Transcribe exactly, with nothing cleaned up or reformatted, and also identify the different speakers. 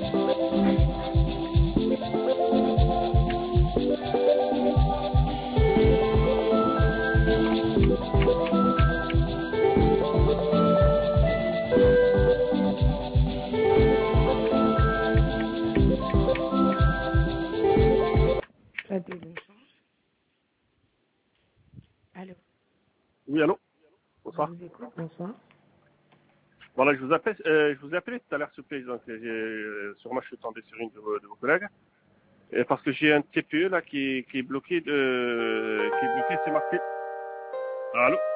Speaker 1: La deuxième chance. Allô.
Speaker 2: Oui, allô?
Speaker 1: Je
Speaker 2: Bonsoir.
Speaker 1: vous écoute, bonsoir.
Speaker 2: Voilà, je vous appelle, euh, je vous ai appelé tout à l'heure, s'il vous plaît. Donc, j'ai, euh, sûrement, je suis tombé sur une de vos, de vos collègues. Et parce que j'ai un T P E là qui, qui est bloqué de, qui est bloqué, c'est marqué. Allô?